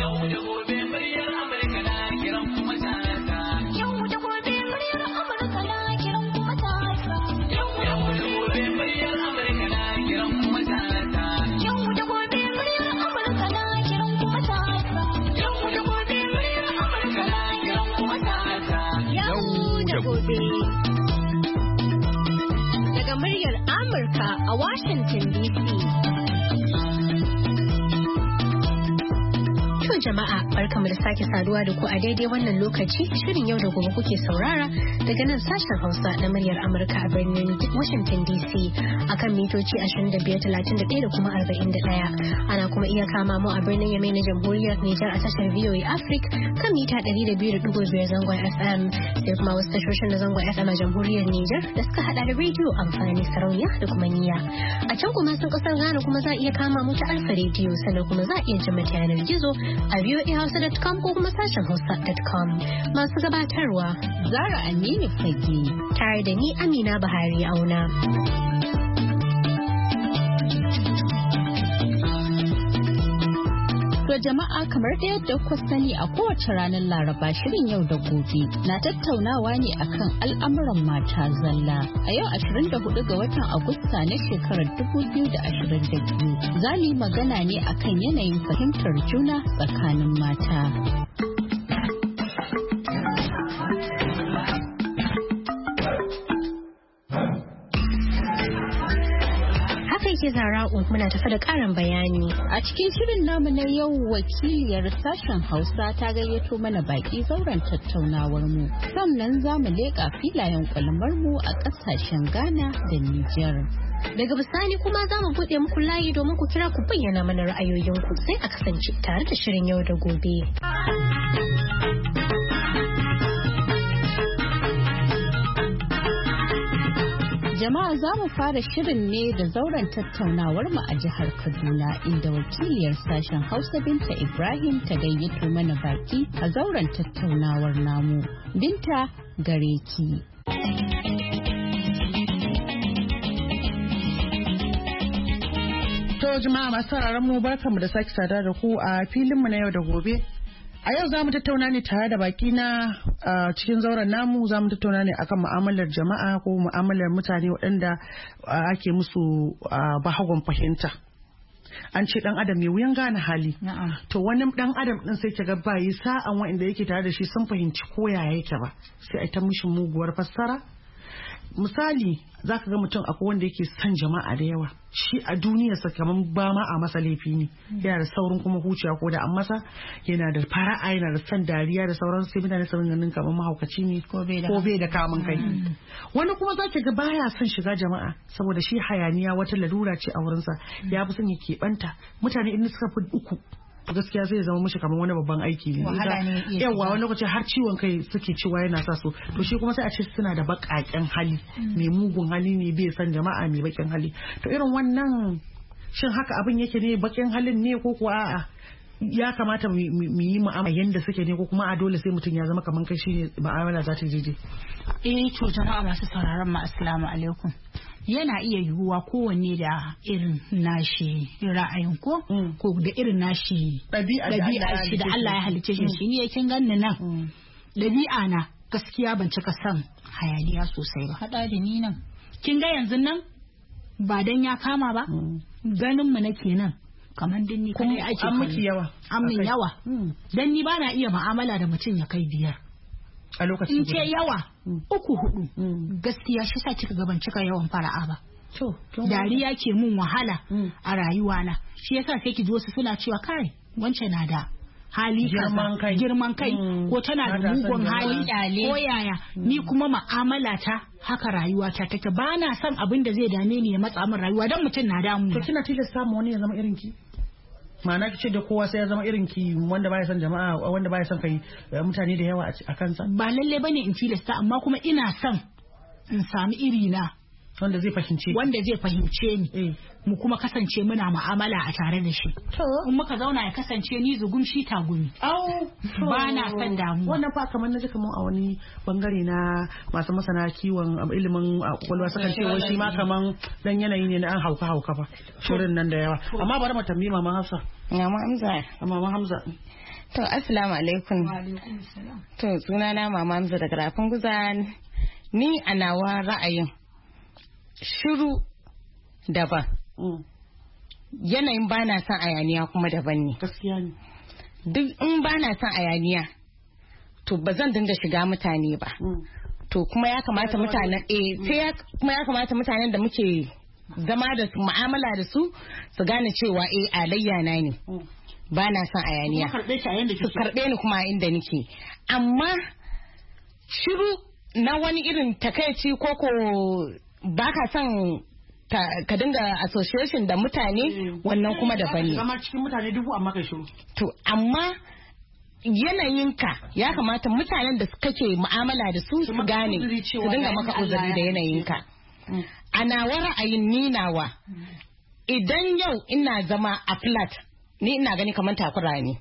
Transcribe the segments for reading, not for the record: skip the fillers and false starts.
Daga muryar Amurka a Washington DC. Jama'a barkamu da sake saduwa da ku a daidai wannan lokaci. Shirin yau da gobe kuke saurara daga nan sashen Hausa na muryar Amurka a birnin Washington DC akan mitoci 2531 da kuma 41. Ana kuma iya kama mu a birnin Yamai na Jamhuriyar Nijar a tashar VOA Africa kan mita 200.5 zangon FM sai kuma wasu tashoshin na zangon FM a Jamhuriyar Nijar da suka hada da rediyo amfani sarauniya da kuma niyya. A can kuma sun kasar Ghana kuma za a iya kama mu ta Alfa rediyo sannan kuma za a iya jin mata yanar gizo a voahausa.com ko kuma sashen hausa.com. Masu gabatarwa Zara Aminu Fage tare da ni Amina Buhari Auna. To jama'a kamar da yadda kuka sani a kowace ranar Laraba shirin yau da gobe na tattaunawa ne akan al'amuran mata zalla. A yau 24 ga watan Agusta na shekarar 2022 za mu yi magana ne akan yanayin fahimtar juna tsakanin mata. ke Zara'u muna tafi da ƙarin bayani. A cikin shirin namu na yau wakiliyar sashen Hausa ta gayyato mana baki zauren tattaunawar mu. Sannan za mu leƙa filayen kwalmar mu a ƙasashen Ghana da Nijar. Daga bisani kuma za mu buɗe muku layi domin ku kira ku bayyana mana ra'ayoyinku sai a kasance tare da shirin yau da gobe. Jama'a za mu fara shirin ne da zauren tattaunawar mu a jihar Kaduna inda wakiliyar sashen Hausa Binta Ibrahim ta gayyato mana baki a zauren tattaunawar namu. Binta gare ki. To jama'a masu sauraron mu barkamu da sake sada da ku a filin mu na yau da gobe. A yau za mu tattauna ne tare da baki na cikin zauren namu za mu tattauna ne akan mu'amalar jama'a ko mu'amalar mutane waɗanda ake musu bahagon fahimta. An ce dan adam mai wuyan gane hali. To wani dan adam din sai kaga bayi sa'an wanda yake tare da shi sun fahimci ko ya yake ba. Sai ai ta mishi muguwar fassara. Misali za ka ga mutum akwai wanda yake son jama'a da yawa shi a duniyarsa kamar ba ma a masa laifi ne yana da saurin kuma huciya ko da an masa yana da fara'a yana da son dariya da sauran sai mutane saurin ganin kamar mahaukaci ne ko bai da kamun kai wani kuma za ka ga baya son shiga jama'a saboda shi hayaniya wata lalura ce a wurinsa ya fi son ya keɓanta mutane in suka fi uku gaskiya zai zama mishi kamar wani babban aiki ne yawa wani lokaci har ciwon kai suke cewa yana sa su to shi kuma sai a ce suna da baƙaƙen hali mai mugun hali ne bai san jama'a mai baƙin hali to irin wannan shin haka abin yake ne baƙin halin ne ko kuwa a'a ya kamata mu yi mu'amala yanda suke ne ko kuma a dole sai mutum ya zama kamar kai shine mu'amala za ta daidai to jama'a masu sauraron mu assalamu alaikum yana iya yiwuwa kowanne da irin nashi ra'ayin ko da irin nashi ɗabi'a shi da Allah ya halicce shi ne kin ganni nan ɗabi'a na gaskiya ban cika son hayaniya sosai ba hada da ni nan kin ga yanzu nan ba dan ya kama ba ganin mu nake nan kamar din ni kai ake an miki yawa an min yawa dan ni bana iya mu'amala da mutum ya kai 5 a lokacin in ce yawa 3-4 gaskiya shi sa kika gaban cika yawan fara'a ba dariya ke mun wahala a rayuwa na shi yasa sai ki ji wasu suna cewa kai wancan na da hali girman kai ko tana da mugun hali ko yaya ni kuma mu'amala ta haka rayuwa ta take ba na son abin da zai dame ni ya matsa min rayuwa dan mutum na damu to kina tilasta mu wani ya zama irin ki ma'ana kice da kowa sai ya zama irin ki wanda baya son jama'a wanda baya son kai mutane da yawa a kansa ba lalle bane in tilasta amma kuma ina son in sami iri na wanda zai fahimce ni mu kuma kasance muna mu'amala a tare da shi in muka zauna ya kasance ni zugum shi tagumi ba na san damuwa wannan fa kamar naji kamar a wani bangare na masu masana kiwon ilimin kwakwalwa sukan ce wai shi ma kaman dan yanayi ne na an hauka fa shirin nan da yawa amma bari mu tambayi mama Hafsa mama Hamza To assalamu alaikum. To sunana Mama Hamza daga Rafin Guza. Ni a nawa ra'ayin shiru daban. Yanayin bana son ayaniya kuma daban ne. Gaskiya ne. Duk in bana son ayaniya to ba zan dinga shiga mutane ba. To kuma ya kamata mutanen kuma ya kamata mutanen da muke zama da su mu'amala da su gane cewa alayya na ne. Ba na son ayaniya. Su karɓe ni kuma inda nake. Amma shiru na wani irin takaici koko ba ka son ka dinga association da mutane wannan kuma daban ne. Zama cikin mutane dubu amma kai shiru. To amma yanayinka ya kamata mutanen da kake mu'amala da su gane su dinga maka uzuri da yanayinka. A nawa ra'ayin ni nawa idan yau ina zama a flat ni ina gani kamar takura ne.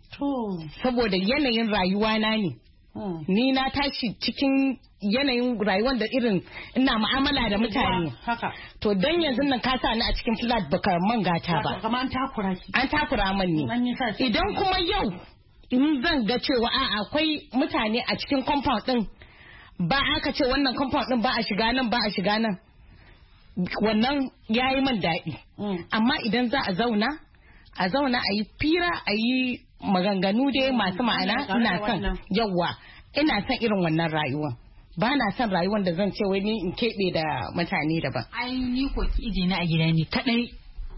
Saboda yanayin rayuwa na ne. Ni na tashi cikin yanayin rayuwar da irin ina mu'amala da mutane. To dan yanzu nan ka sa ni a cikin flat baka man gata ba. An takura man ne. Idan kuma yau in zan ga cewa akwai mutane a cikin compound din ba aka ce wannan compound din ba a shiga nan ba a shiga nan wannan yayi man daɗi. Amma idan za a zauna a yi fira a yi maganganu dai masu ma'ana ina son yawa ina son irin wannan rayuwar. Ba na son rayuwar da zan ce wai ni in keɓe da mutane daban. Ai ni ko ki ije na a gida ne kadai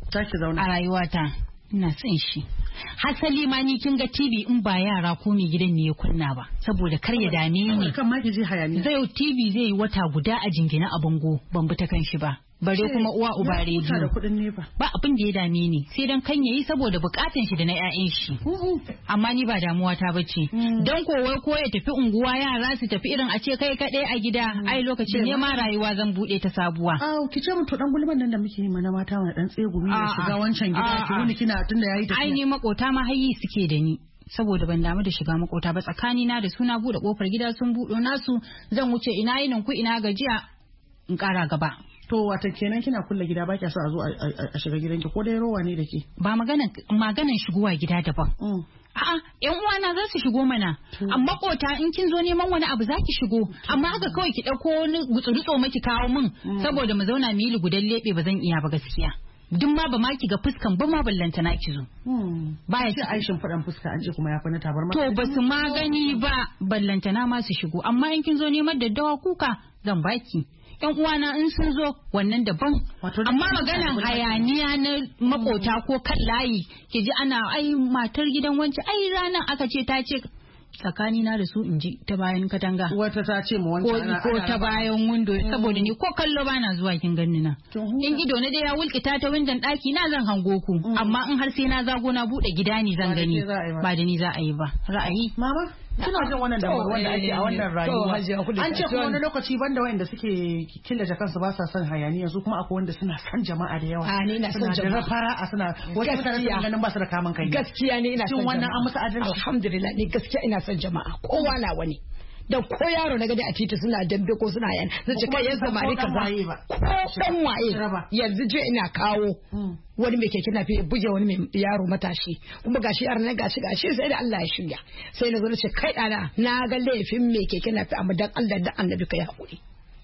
a rayuwata ina son shi. Hasali ma ni kin ga TV in ba yara ko mai gidan ne ya kunna ba saboda kar ya dame ni. Kan ma ki ji hayaniya. Zai TV zai yi wata guda a jingina a bango ban bi ta kan shi ba. Bare kuma uwa uba rediyo ba abin da ya dame ni sai dan kan yayi saboda bukatun shi da na ƴaƴan shi amma ni ba damuwa ta bace dan kowai ko ya tafi unguwa yara su tafi irin a ce kai kadai a gida ai lokacin ne ma rayuwa zan bude ta sabuwa ki ce mu to dan gulman nan da muke yi mana mata wani dan tsegumi da shiga wancan gida ki wuni kina tunda yayi tafiya ai ni makota ma hayi suke da ni saboda ban damu da shiga makota ba tsakani na da suna bude kofar gida sun budo nasu zan wuce ina yinin ku ina gajiya in kara gaba. To wata kenan kina kulle gida ba kya so a zo a shiga gidanki ko dai rowa ne da ke? Ba maganan shigowa gida daban. A'a yan uwana za su shigo mana amma kota in kin zo neman wani abu za ki shigo amma haka kawai ki dauko wani gutsuru maki kawo min saboda mu zauna mu yi lugudan lebe ba zan iya ba gaskiya. Duk ma ba ma ki ga fuskan ba ma ballanta na ki zo. Baya ki aishin fadan fuska an ce kuma ya fi na tabarma. To ba su ma gani ba ballanta na ma su shigo amma in kin zo neman daddawa kuka zan baki. Yan uwana in sun zo wannan daban amma maganan hayaniya na makota ko kan layi ki ji ana ai matar gidan wance ai ranar aka ce ta ce tsakani na da su in ji ta bayan katanga wata ta ce mu wancan ko ta bayan window saboda ni ko kallo bana zuwa kin ganni na in ido na da ya wulkita ta windon daki na zan hango ku amma in har sai na zago na bude gida ni zan gani ba da ni za a yi ba ra'ayi mama kina jin wannan damuwar wanda ake a wannan rayuwa an ce kuma wani lokaci banda wanda suke killace kansu ba sa son hayaniya su kuma akwai wanda suna son jama'a da yawa ni ina son jama'a fara'a suna wata mutane suna ganin ba su da kamun kai gaskiya ne ina son wannan an musu adalci alhamdulillah ni gaskiya ina son jama'a kowa na wani da ko yaro na gani a titi suna dambe ko suna yan zai ce kai yanzu mari kaza ko dan waye yanzu je ina kawo wani mai keke na fi buge wani mai yaro matashi kuma gashi yar na gashi sai da Allah ya shirya sai na zo na ce kai dana na ga laifin mai keke na fi amma dan Allah da annabi kai hakuri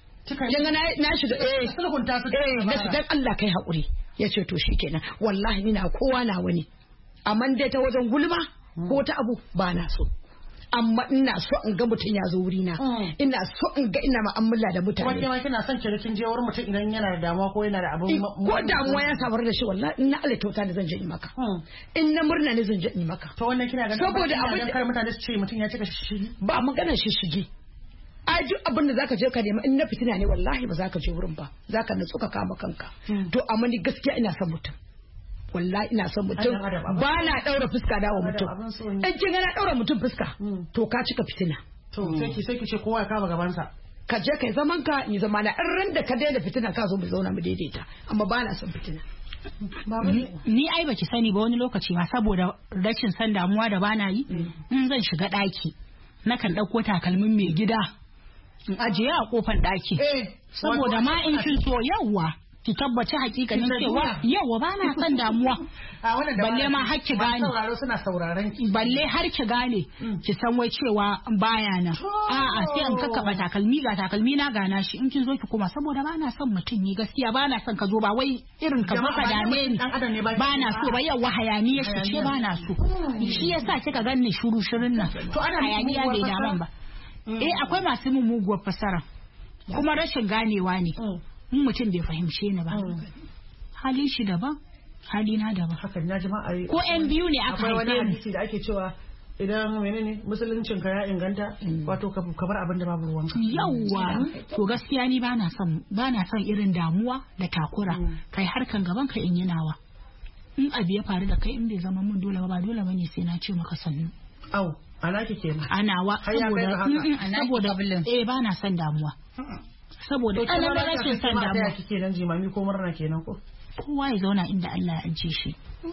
kin na shiga sulhunta su dan Allah kai hakuri yace to shikenan wallahi ina kowa na wani amma dai ta wajen gulma ko ta abu ba na so amma ina so in ga mutum ya zo wuri na ina so in ga ina mu'amala da mutane wani ma kina son kin je wurin mutum idan yana da damuwa ko yana da abin ko damuwa ya sabar da shi wallahi ina alaitauta da zan je in maka in na murna ne zan je in maka to wannan kina ganin saboda abin da kar mutane su ce mutum ya cika shishigi ba magana shishigi a duk abin da zaka je ka nema in na fitina ne wallahi ba zaka je wurin ba zaka nutsu ka kama kanka to amma ni gaskiya ina son mutum wallahi ina son mutum ba na daura fuska da wa mutum in kin ga na daura mutum fuska to ka cika fitina to sai ki ce kowa ya kama gaban sa ka je kai zaman ka ni zama na in ran da ka daina fitina ka zo mu zauna mu daidaita amma ba na son fitina ni ai baki sani ba wani lokaci ma saboda rashin san damuwa da bana yi in zan shiga daki nakan dauko takalmin mai gida in ajiye a kofar daki saboda ma in kin so yawa ki tabbaci hakikanin cewa yawa ba na son damuwa balle ma har ki gane suna sauraron ki balle har ki gane ki san wai cewa baya nan a'a sai an kakkaba takalmi ga takalmi na gana shi in kin zo ki kuma saboda ba na son mutum ni gaskiya ba na son ka zo ba wai irin ka zo ka dame ni ba na so ba yawa hayaniya shi ce ba na so shi yasa kika ganni shuru shirin nan to ana hayaniya bai daman ba akwai masu muguwar fasara kuma rashin ganewa ne in mutum bai fahimce ni ba halin shi daban halina daban hakan na jama'a ko yan biyu ne aka haife wani hadisi da ake cewa idan menene musuluncin ka ya inganta wato ka bar abin da babu ruwanka yawa to gaskiya ni bana son irin damuwa da takura kai harkan gaban ka in yi nawa in abu ya faru da kai in bai zama mun dole ba dole bane sai na ce maka sannu au ana kike anawa saboda bana son damuwa saboda ana rashin san damuwa kike nan jimami ko murna kenan ko kowa ya zauna inda Allah ya ajiye shi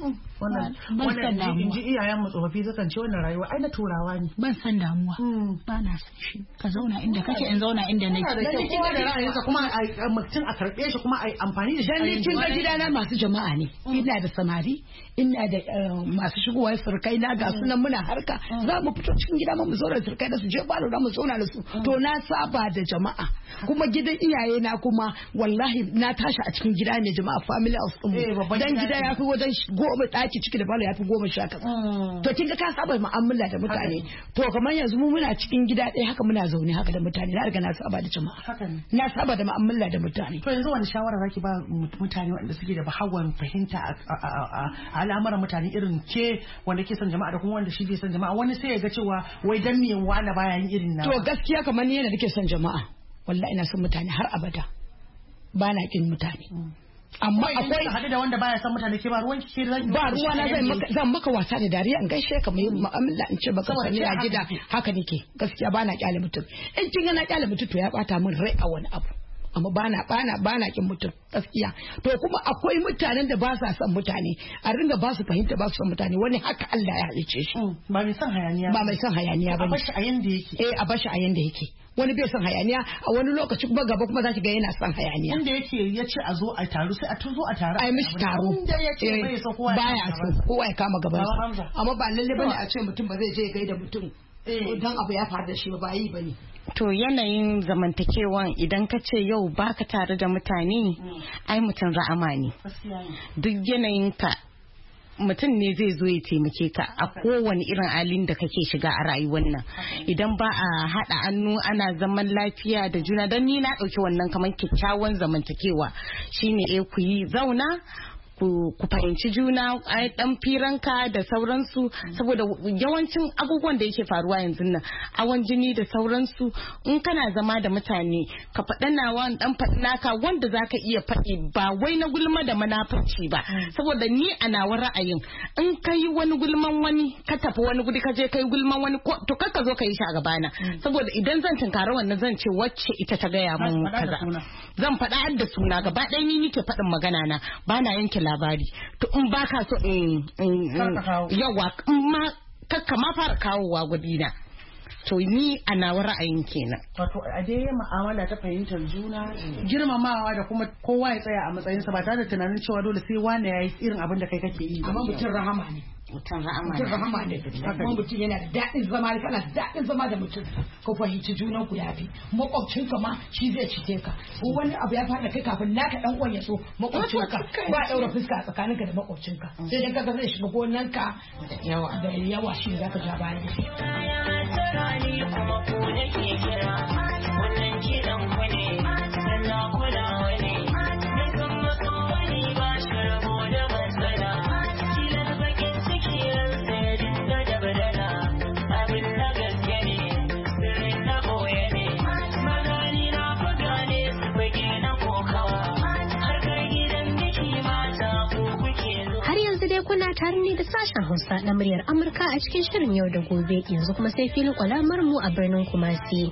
wannan in ji iyayen mu tsofaffi sukan ce wannan rayuwa ai na turawa ne ban san damuwa ba na san shi ka zauna inda kake in zauna inda nake dan kowa da ra'ayinsa kuma mutum a karbe shi kuma ai amfani da shi dan kin ga gidana masu jama'a ne ina da samari ina da masu shigowa surkai na ga sunan muna harka za mu fito cikin gida mu zauna surkai da su je balo da mu zauna da su to na saba da jama'a kuma gidan iyaye na kuma wallahi na tashi a cikin gida ne jama'a family house din dan gida ya fi wajen goma daki ciki da balo ya fi 10 to kin ga ka saba mu'amala da mutane to kamar yanzu mu muna cikin gida ɗaya haka muna zaune haka da mutane na riga na saba da jama'a na saba da mu'amala da mutane to yanzu wani shawara zaki ba mutane wanda suke da bahawan fahimta a al'amuran mutane irin ke wanda ke son jama'a da kuma wanda shi bai son jama'a wani sai ya ga cewa wai dan me wani baya yin irin na to gaskiya kamar ni yana nake son jama'a wallahi ina son mutane har abada ba na kin mutane amma akwai hadu da wanda baya son mutane ke ba ruwan ki ba ruwa na zan maka wasa da dariya in gaishe ka mai mu'amala in ce baka sani a gida haka nake gaskiya ba na kyale mutum in kin ga na kyale mutum to ya bata min rai a wani abu amma bana kin mutum gaskiya to kuma akwai mutanen da ba sa son mutane a ringa ba su fahimta ba su son mutane wani haka Allah ya halice shi ba mai son hayaniya ba a bashi a yanda yake a bashi a yanda yake wani bai son hayaniya a wani lokaci kuma gaba kuma zaki ga yana son hayaniya inda yake yace a zo a taru sai a tuzo a taru ai mishi taro inda yake bai so kowa baya so kowa ya kama gaban sa amma ba lalle bane a ce mutum ba zai je gaida mutum dan abu ya faru da shi ba yi bane to yanayin zamantakewan idan ka ce yau baka tare da mutane ai mutum ra'ama ne duk yanayin ka mutum ne zai zo ya taimake ka a kowane irin halin da kake shiga a rayuwar nan idan ba a haɗa hannu ana zaman lafiya da juna don ni na ɗauki wannan kamar kyakkyawan zamantakewa shine ku yi zauna ku fahimci juna ai dan firanka da sauransu saboda yawancin abubuwan da yake faruwa yanzu nan hawan jini da sauransu in kana zama da mutane ka faɗa nawa dan faɗi naka wanda zaka iya faɗi ba wai na gulma da munafurci ba saboda ni a nawa ra'ayin in kai wani gulman wani ka tafi wani guri ka je kai gulman wani to kar ka zo ka yi shi a gabana saboda idan zan tunkara wannan zan ce wacce ita ta gaya min kaza zan faɗa da suna gaba ɗaya ni nake faɗin magana na bana yanke labari to in baka so yawa ma kakka ma fara kawowa gudina to ni a nawa ra'ayin kenan wato a dai mu'amala ta fahimtar juna girmamawa da kuma kowa ya tsaya a matsayinsa ba tare da tunanin cewa dole sai wani ya yi irin abin da kai kake yi amma mutum rahama ne mutum rahama ne kuma mutum yana da daɗin zama da kana daɗin zama da mutum ka fahimci junan ku yafi makwabcin ka ma shi zai cike ka ko wani abu ya faɗa kai kafin naka dan uwan ya so makwabcin ka ba daura fuska a tsakanin ka da makwabcin ka sai dan kaga zai shiga gonan ka da yawa shi zaka ja baya kuma ko nake kira wannan kiran ku ne sannan kulawa ne da kan maso wani ba shi rabo da matsala kilar bakin ciki ransa ya dinga da badala abin na gaske ne sirrin na boye ne magani na faga ne su fage na kokawa harkar gidan biki mata ko kuke har yanzu dai kuna tare ne da sashen Hausa na muryar Amurka a cikin shirin yau da gobe yanzu kuma sai filin kwalamar mu a birnin Kumasi.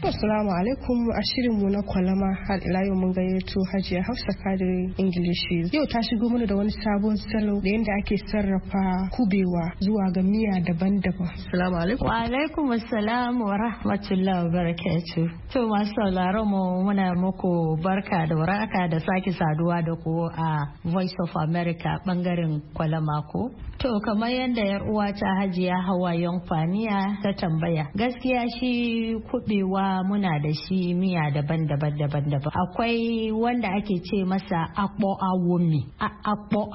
Assalamu alaikum, a shirinmu na kwalama har ila yau mun gayyato Hajiya Hafsa Kadiri Ingilishi. Yau ta shigo mana da wani sabon salo da yadda ake sarrafa kubewa zuwa ga miya daban-daban. Assalamu alaikum. Wa alaikum assalam wa rahmatullahi wa barakatuh. To masu sauraron mu muna muku barka da waraka da sake saduwa da ku a Voice of America bangaren kwalama ko. To kamar yadda yar uwa ta Hajiya Hawa Yankwaniya ta tambaya. Gaskiya shi kubewa muna da shi miya daban-daban. Akwai wanda ake ce masa akpo awomi. Akpo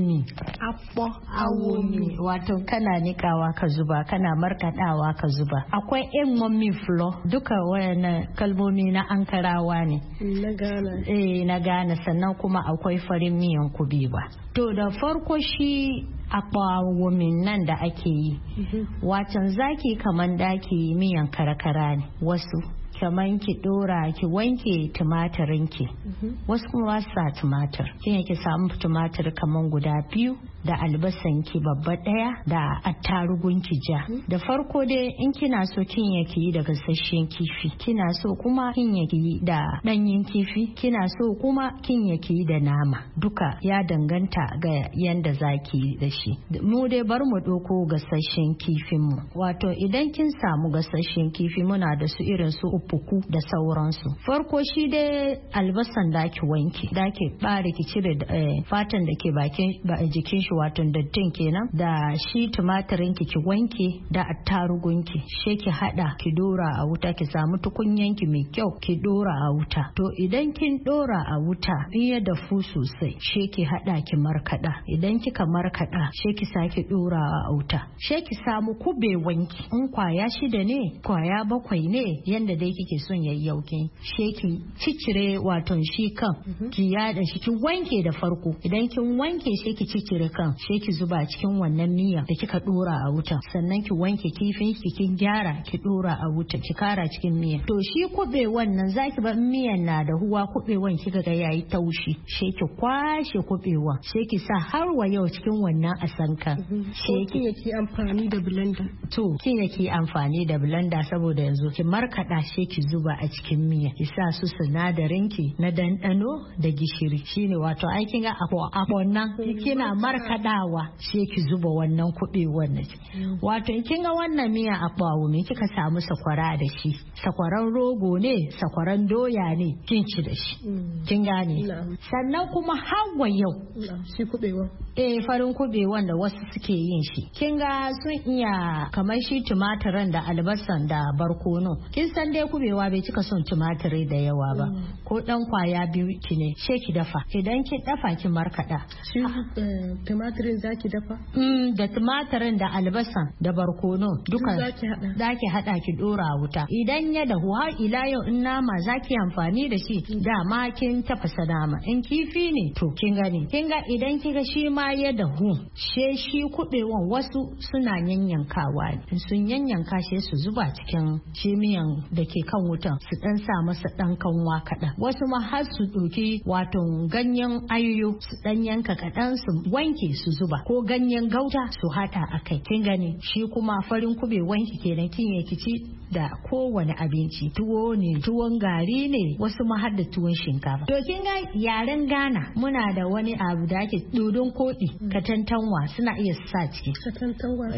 awomi. Wato kana nikawa ka zuba, kana markadawa ka zuba. Akwai mommy flour. Duka wayannan kalmomi na Ankarawa ne. Na Ghana. Na Ghana, sannan kuma akwai farin miyan kubewa. To da farko shi akwawomin nan da ake yi, watan zaki kaman daki miyan karkara ne. Wasu kaman ki dora ki wanke tumatirin ki, wasu kuma sa tumatir, kin ki samu tumatir kaman guda 2 da albasan ki babba 1 da attarugun ki ja. Da farko dai in kina so kin yake yi da gasasshen kifi, kina so kuma kin yake yi da danyen kifi, kina so kuma kin yake yi da nama, duka ya danganta ga yanda zaki yi da shi. Mu dai bar mu doko gasasshen kifin mu. Wato idan kin samu gasasshen kifi muna da su irin su ufuku da sauransu. Farko shi dai albasan da ki wanke, da ki bare ki cire fatan da ke bakin jikin shi, wato dattin kenan, da shi tumatirin ki wanke da attarugun ki, she ki hada ki dora a wuta, ki samu tukunyan ki mai kyau ki dora a wuta. To idan kin dora a wuta in ya dafu sosai, she ki hada ki markada. Idan kika markada, she ki sake dora a wuta. She ki samu kubewan ki, in kwaya 6 ne, kwaya 7 ne, yanda dai kike son yayyauke. She ki ciccire wato shi kan, ki yada shi, ki wanke da farko. Idan kin wanke she ki ciccire kan, she ki zuba cikin wannan miya da kika dora a wuta. Sannan ki wanke kifin ki, kin gyara ki dora a wuta, ki kara cikin miya. To shi kubewan nan zaki bar miyan na da huwa, kubewan kika ga yayi taushi, she ki kwashe kubewan, she ki sa har wa yau cikin wannan asanka. She ki amfani da blender. To kin yake amfani da blender saboda yanzu ki markada, she ki zuba a cikin miya, ki sa su sinadarin ki na dandano da gishiri. Shine wato aikin ga akon nan kina markadawa, she ki zuba wannan kubewan nan. Wato kin ga wannan miya akwawo me kika samu sakwara da shi, sakwaran rogo ne, sakwaran doya ne, kin ci da shi. Kin gane? Sannan kuma hawa yau shi kubewa, farin kubewan da wasu suke yin shi, kin ga sun iya kamar shi tumatirin da albasan da barkono. Kin san dai kubewa bai cika son tumatiri da yawa ba, ko dan kwaya 2 ki ne, she ki dafa. Idan ki dafa ki markada. Shi tumatirin zaki dafa? Da tumatirin da albasan da barkono duka zaki hada ki dora wuta. Idan ya dahu har ila yau in nama zaki amfani da shi, dama kin tafasa nama. In kifi ne to kin gani. Kin ga idan kiga shi ma ya dahu, shi kubewan wasu suna yanyankawa ne. Sun yanyanka shi su zuba cikin shi miyan da ke kan wutan, su dan sa masa dan kanwa kaɗan. Wasu ma har su ɗauki wato ganyen ayoyo su dan yanka kaɗan su wanke su zuba, ko ganyen gauta su hada a kai. Kin gani shi kuma farin kubewan ki kenan, kin yake ci da kowane abinci, tuwo ne, tuwon gari ne, wasu ma har da tuwon shinkafa. To kin ga yaren Ghana muna da wani abu da ake dodon koɗi, katantanwa suna iya sa ciki. Katantanwa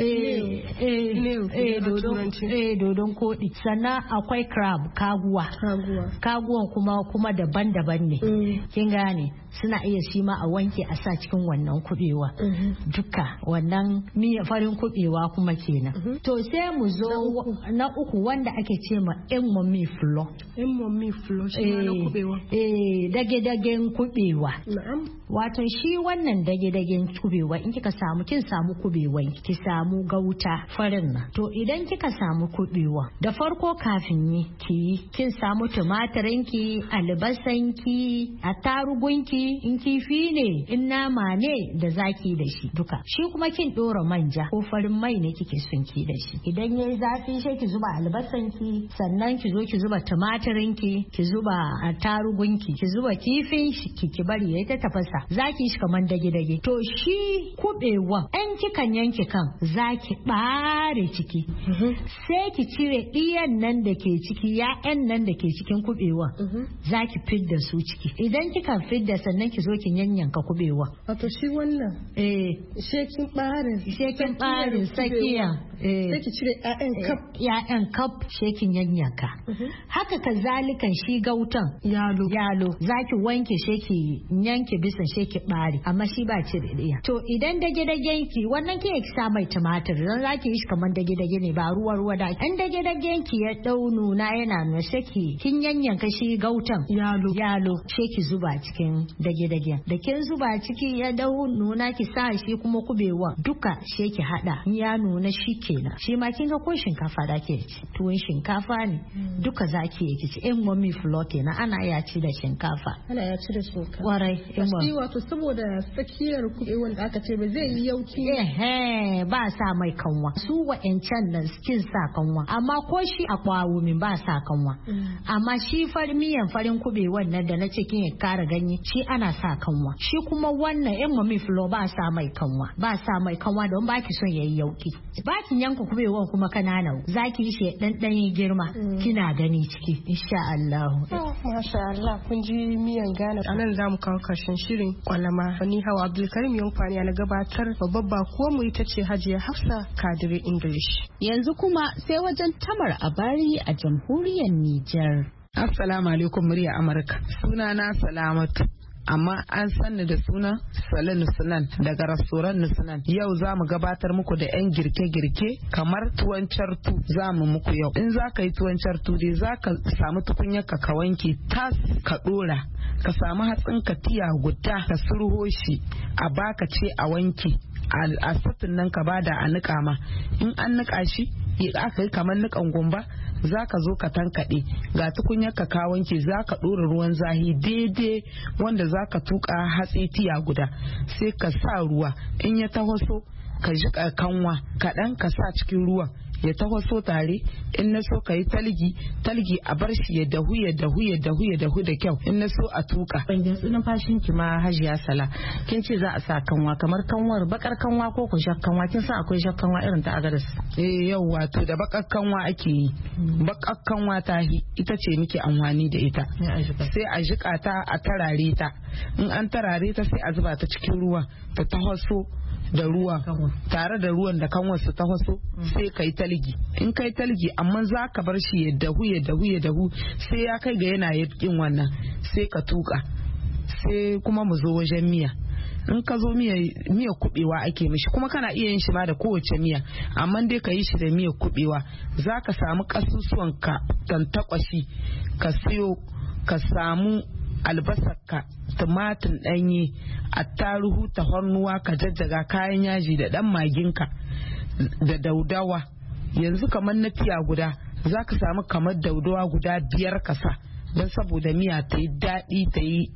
dodon koɗi. Sannan akwai crab, kaguwan kuma daban-daban ne. Kin gane suna iya shi ma a wanke a sa cikin wannan kubewa. Duka wannan miya farin kubewa kuma kenan. To sai mu zo na uku wanda ake ce ma mommy flour. Mommy flour shi ma na kubewa. Dage-dagen kubewa. Na'am. Wato shi wannan dage-dagen kubewa in kika samu, kin samu kubewan ki samu gauta farin nan. To idan kika samu kubewa, da farko kafin kin samu tumatirin ki, albasan ki, attarugun ki, in kifi ne, in nama ne da zaki da shi duka. Shi kuma kin dora manja ko farin mai ne kike son ki da shi. Idan yayi zafi sai ki zuba albasan ki, sannan ki zo ki zuba tumatirin ki zuba attarugun ki zuba kifin ki bari yayi ta tafasa. Zaki shi kaman dage-dage. To shi kubewan an kikan yanke kan zaki bare ciki. Sai ki cire ɗiyan nan da ke ciki, ya'yan nan da ke cikin kubewan. Zaki fidda su ciki. Idan kika fidda sannan ki zo ki yanyanka kubewa. Wato shi wannan shekin barin sakiya. Sai ki cire ƴaƴan kaf shekin yanyanka. Haka kazalikan shi gautan yalo zaki wanke sheki yanke bisa sheki bare, amma shi ba cire ɗiya. To idan dage-dagen ki wannan ki sa mai tumatir, dan zaki yi shi kamar dage-dage ne ba ruwa da. An dage-dagen ki ya dau nuna yana nuna sheki kin yanyanka shi gautan yalo sheki zuba cikin dage-dagen. Da kin zuba ciki ya dau nuna ki sa shi kuma kubewa duka sheki hada. Ya nuna shi kenan. Shi ma kin ga ko shinkafa da ke ci. Tuwon shinkafa ne duka zaki yi ci. In mommy flour kenan ana ya ci da shinkafa. Ana ya ci da shinkafa. Warai. Shi wato saboda tsakiyar kubewan da aka ce ba zai yi yauki. Ba sa mai kanwa. Su wa'ancan nan kin sa kanwa. Amma ko shi a kwawo min ba sa kanwa. Amma shi miyan farin kubewan nan da na ce kin kara ganye shi ana sa kanwa. Shi kuma wannan yan mami flo ba sa mai kanwa don baki son yayi yauki. Bakin yanka kubewan kuma kanana zaki yi shi dan girma kina gani ciki insha Allah. Masha Allah kun ji miyan Ghana. Anan zamu kawo karshen shirin kwalama. Ni Hawa Abdulkarim Yankwani na gabatar, babbar bakuwar mu ita ce Hajiya Hafsa Kadiri English. Yanzu kuma sai wajen Tamar Abari a jamhuriyar Nijar. Assalamu alaikum murya Amurka. Sunana Salamatu. Amma an sanni da suna Sale Nusunan daga rastoran Nusunan. Yau za mu gabatar muku da 'yan girke-girke kamar tuwon cartu za mu muku yau. In za ka yi tuwon cartu dai za ka samu tukunyar ka wanke tas ka dora. Ka samu hatsin ka tiya guda ka surho shi a baka ce a wanke. A satin nan ka bada a niƙa ma. In an niƙa shi aka yi kamar niƙan gumba za ka zo ka tankaɗe ga tukunyar ka wanke za ka ɗora ruwan zahi daidai wanda za ka tuƙa hatsi tiya guda sai ka sa ruwa in ya tahoso ka jiƙa kanwa kaɗan ka sa cikin ruwan ya tahoso tare in na so ka yi talgi a bar shi ya dahu da kyau in na so a tuka. Ban numfashin ki ma Hajiya Sala kin ce za a sa kanwa kamar kanwar bakar kanwa ko ku kanwa kin san akwai kanwa irin ta agadas. Yau wato da bakar kanwa ake yi. Bakar kanwa ta ita ce muke amfani da ita. Sai a jika ta a tarare ta in an tarare ta sai a zuba ta cikin ruwa ta tahoso da ruwa tare da ruwan da kanwar su tahoso sai kai talgi in kai talgi amma za ka bar shi ya dahu sai ya kai ga yana yin wannan sai ka tuka sai kuma mu zo wajen miya. In ka zo miya kubewa ake mishi kuma kana iya yin shi ma da kowace miya amma dai ka yi shi da miya kubewa za ka samu kasusuwan ka tantakwashi ka siyo ka samu albasarka tumatin ɗanye attaruhu tafarnuwa ka jajjaga kayan yaji da ɗan maginka da daudawa yanzu kamar na tiya guda za ka samu kamar daudawa guda 5 kasa don saboda miya ta yi daɗi ta yi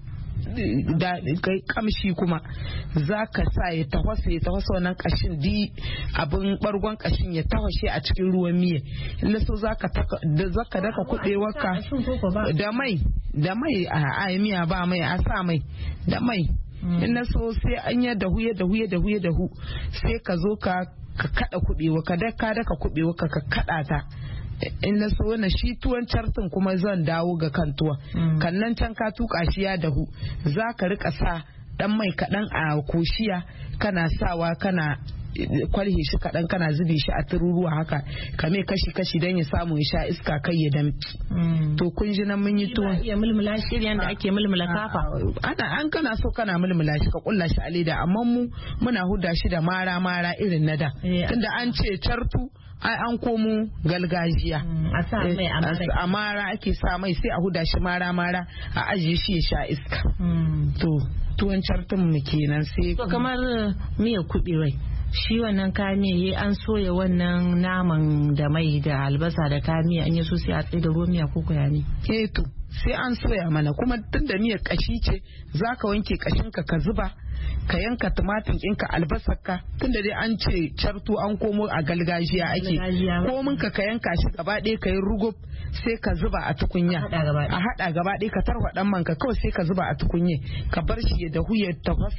kai kamshi kuma za ka sa ya tawasa wannan kashin di abin bargon kashin ya tawashe a cikin ruwan miya in so za ka daka kubewarka da mai a miya ba mai a sa mai da mai in so sai an ya dahu sai ka zo ka kada kubewa ka daka kubewa ka kada ta in na so na shi tuwon cartin kuma zan dawo ga kan tuwa kan nan can ka tuka shi ya dahu za ka rika sa dan mai kaɗan a koshiya kana sawa kana kwalhe shi kaɗan kana zube shi a tururuwa haka kame kashi don ya samu ya sha iska kai ya damki to kun ji nan mun yi tuwon iya mulmula shi yanda ake mulmula kafa an kana so kana mulmula shi ka kulla shi a leda amma muna huda shi da mara irin na da tunda an ce cartu ai an komo galgajiya a sa mai a mara ake sa mai sai a huda shi mara a ajiye shi ya sha iska to tuwon cartun mu kenan sai to kamar miya kuɓewai shi wannan kamiya an soya wannan naman da mai da albasa da kamiya an yi so sai a tsaye da ruwan miya ko kuya ne to sai an soya mana kuma tun da miyar kashi ce zaka wanke kashinka ka zuba ka yanka tumatin ɗinka albasarka tunda dai an ce cartu an komo a galgajiya ake komin ka yanka shi gaba ɗaya ka yi rugub sai ka zuba a tukunya a haɗa gaba ɗaya ka tarwaɗan manka kawai sai ka zuba a tukunye ka bar shi ya dahu ya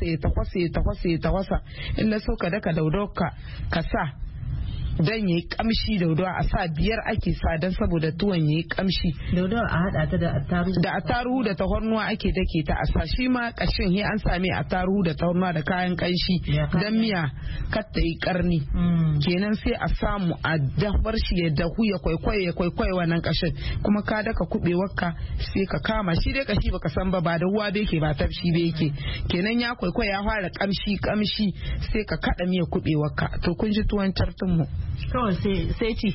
tafasa in na so ka daka daudau ka sa dan yayi kamshi daudawa a sa 5 ake sa dan saboda tuwon yayi kamshi daudawa a hada ta da attaruhu da tahornuwa ake dake ta a sa shi ma kashin he an same attaruhu da tahornuwa da kayan kanshi dan miya kar ta yi karni kenan sai a samu a dafar shi ya dahu ya kwaikwaye wannan kashin kuma ka daka kubewarka sai ka kama shi dai kashi baka san ba da ruwa bai ke ba tafshi bai yake kenan ya kwaikwaye ya fara kamshi sai ka kada miya kubewarka to kun ji tuwon tartun mu kawai sai ci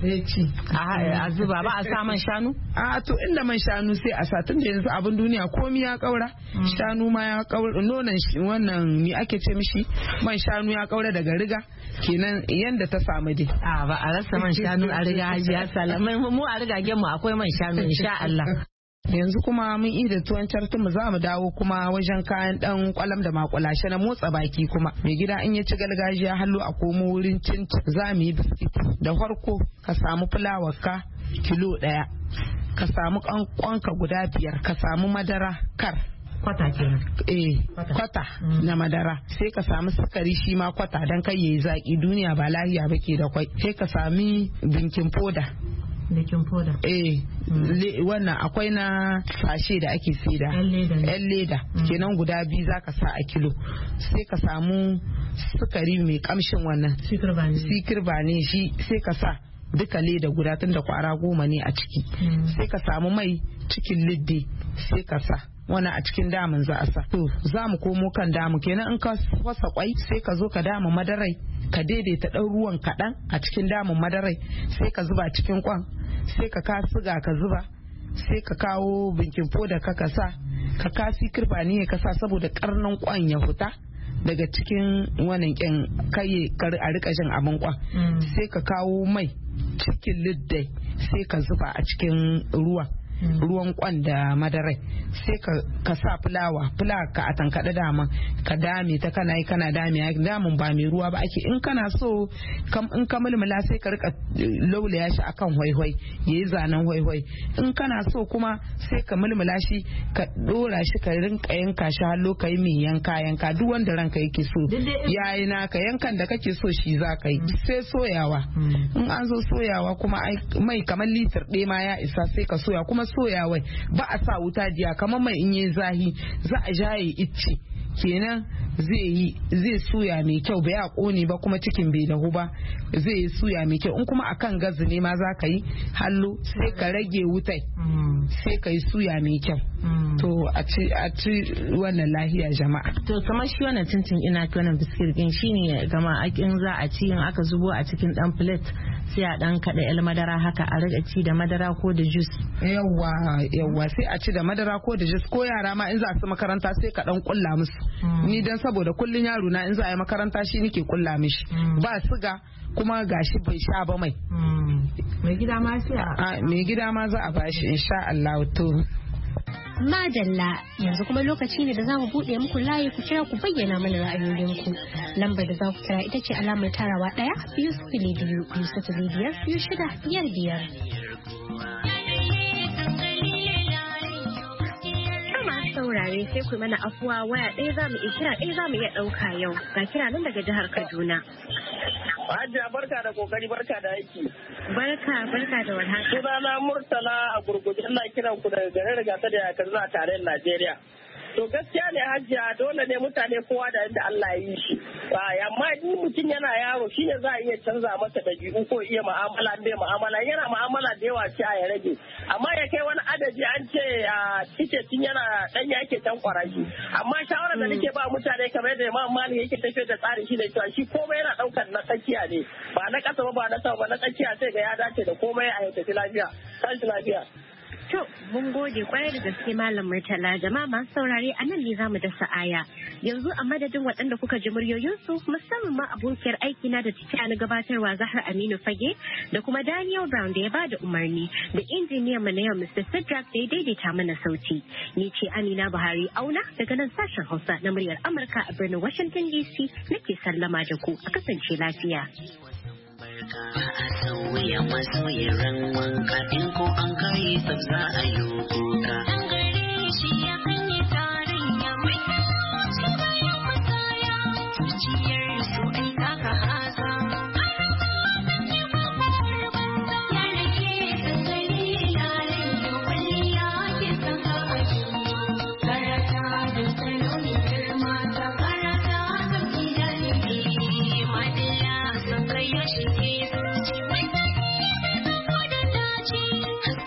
a zuba ba a sa man shanu a to inda man shanu sai a sa tun da yanzu abin duniya komi ya kaura shanu ma ya kaura nonon wannan me ake ce mishi man shanu ya kaura daga riga kenan yanda ta samu dai a ba a rasa man shanu a riga hajiya salamai mu a rigagen mu akwai man shanu insha Allah. Yanzu kuma mun yi da tuwon cartun mu za mu dawo kuma wajen kayan dan kwalam da makulashe na motsa baki kuma mai gida in ya ci gargajiya hallo a komo wurin cin za mu yi biskit da farko ka samu fulawar ka kilo 1 ka samu kankwanka guda 5 ka samu madara kar kwata kenan kwata na madara sai ka samu sukari shi ma kwata dan kai yayi zaki duniya ba lahiya bake da kwai sai ka sami binkin foda baking powder wannan akwai na sashe da ake saida yan leda kenan guda 2 zaka sa a kilo sai ka samu sukari mai kamshin wannan sikir ba ne shi sai ka sa duka leda guda tun da kwara 10 ne a ciki sai ka samu mai cikin liddi sai ka sa wannan a cikin damun za a sa to za mu komo kan damu kenan in ka wasa kwai sai ka zo ka dama madarai ka daidaita ɗan ruwan kaɗan a cikin damun madarai sai ka zuba cikin kwan sai ka ka siga ka zuba sai ka kawo binkin foda ka sa ka kasi kirbani ka sa saboda karnan kwan ya huta daga cikin wannan kyan kai a rika jin abin kwan sai ka kawo mai cikin liddai sai ka zuba a cikin ruwan kwan da madarai sai ka sa fulawa ka a tankaɗe dama ka dame ta kana dame damun ba mai ruwa ba ake in kana so in ka mulmula sai ka rika laulaya shi akan hoihoi yayi zanen hoihoi in kana so kuma sai ka mulmula shi ka dora shi ka rinka yanka shi hallo kai mai yanka duk wanda ranka yake so yayi naka yankan da kake so shi za ka yi sai soyawa in an zo soyawa kuma mai kamar litir ɗaya ma ya isa sai ka soya kuma soyawai ba a sa wuta jiya kamar mai in yi zahi za a jaye icce kenan zai suya mai kyau bai a kone ba kuma cikin bai dahu ba zai yi suya mai kyau in kuma akan gazi ne ma za ka yi hallo sai ka rage wutai sai ka yi suya mai kyau to a ci wannan lahiya jama'a. To kamar shi wannan cincin ina wannan biskit din shine gama in za a ci in aka zubo a cikin dan plate sai a dan kada el madara haka a riga ci da madara ko da juice. Yawwa sai a ci da madara ko da juice ko yara ma in za su makaranta sai ka dan kulla musu. Ni dan saboda kullun yaro na in za a yi makaranta shi nake kulla mishi ba siga kuma gashi bai sha ba mai. Mai gida ma sai mai gida ma za a bashi insha Allah to. Madalla yanzu kuma lokaci ne da za mu buɗe muku layi ku kira ku bayyana mana ra'ayoyinku. Lambar da za ku kira ita ce alamar tarawa 1-2-2-2-6-5. Saurare sai ku mana afuwa waya ɗaya za mu iya kira ɗaya za mu iya ɗauka yau ga kira nan daga jihar Kaduna. Hajiya barka da kokari barka da aiki. Barka da warhaka. Sunana Murtala a gurguje ina kiran ku daga garin Rigasa da Kaduna a tarayyar Najeriya. To gaskiya ne Hajiya dole ne mutane kowa da yadda Allah ya yi shi. Amma in mutum yana yaro shine za a iya canza masa dabi'u ko iya mu'amala bai mu'amala yana mu'amala da yawa ce a ya rage. Amma ya kai wani adadi an ce a tun yana dan yake tankwara shi. Amma shawara da nake ba mutane kamar da Imam Malik yake tafiyar da tsari shi da cewa shi komai yana daukar na tsakiya ne ba na kasa ba na sama ba na tsakiya sai ga ya dace da komai a yau tafi lafiya. Tashi lafiya. To Mun gode kwarai da gaske Malam Murtala. Jama'a masu saurare a nan ne za mu dasa aya. Yanzu a madadin waɗanda kuka ji muryoyinsu musamman ma abokiyar aiki na da take na gabatarwa Zahra Aminu Fage da kuma Daniel Brown da ya bada umarni da injiniyan mu na yau Mr. Sidrak da ya daidaita mana sauti. Ni ce Amina Buhari Auna daga nan sashen Hausa na muryar Amurka a birnin Washington DC nake sallama da ku a kasance lafiya. Ba a sauya masoyin wanka in ko an kai za a yi